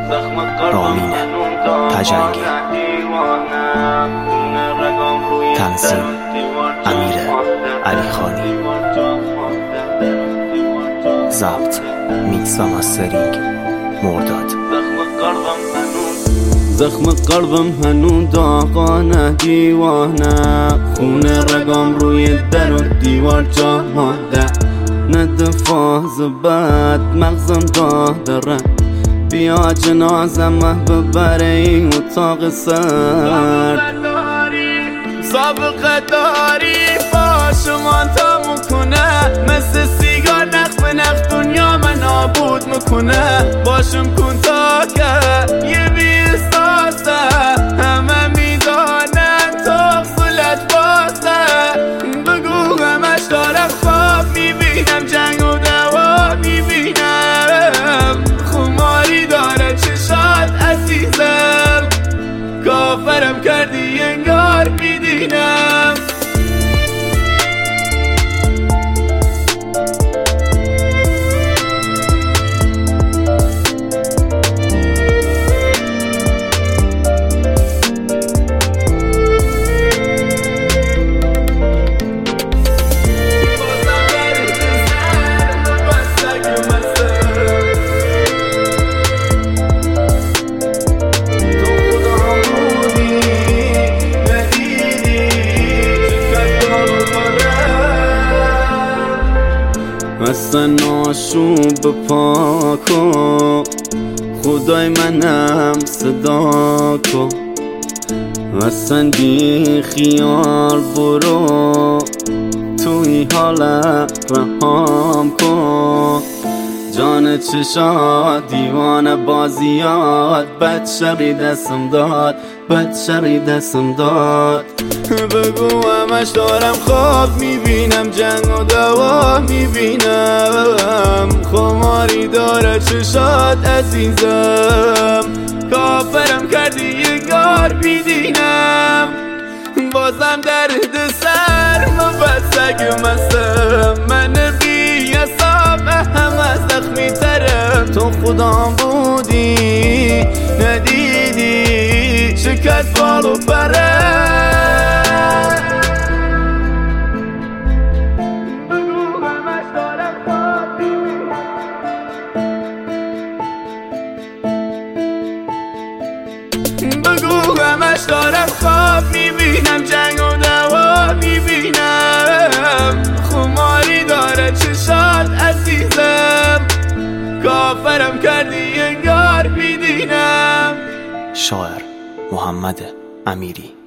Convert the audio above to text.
رامین تجنگی، تنظیم امیر علیخانی، ضبط میکس و مسترینگ مرداد. زخم قلبم هنوز داغانه، دیوانه، خون رگام روی در و دیوار جا مانده. ند فاز بد مغزم داره، بیا جنازم ببره این اتاق سرد. سابقه داری با شما تا میکنه، مثل سیگار نخ به نخ دنیا من نابود میکنه. باشم کن تا که یه بیستاسه، همه میدانن تو خلت باسه. بگو همش دارم خواب میبینم، جنگ و دوا میبینم. خماری داره چشات عزیزم، کافرم کردی انگار میدینم. اصلا آشوب پاکو، خدای منم صدا کن. اصلا بی خیال برو، توی حالت رهام کن. جان چشات دیوانه بازیات، بد شقی دستم داد، بد شقی دستم داد. بگو همش دارم خواب میبینم، جنگ و دوا میبینم. خماری داره چشات عزیزم، کافرم کردی انگار بیدینم. بازم درد سر مبسک مستم، من بی حساب همه زخمی ترم. تو خودم بودی ندیدی شکست بال و پره. بگو همش دارم خواب میبینم، جنگ و دوا میبینم. خماری داره چشات عزیزم، کافرم کردی انگار بیدینم. شاعر محمد امیری.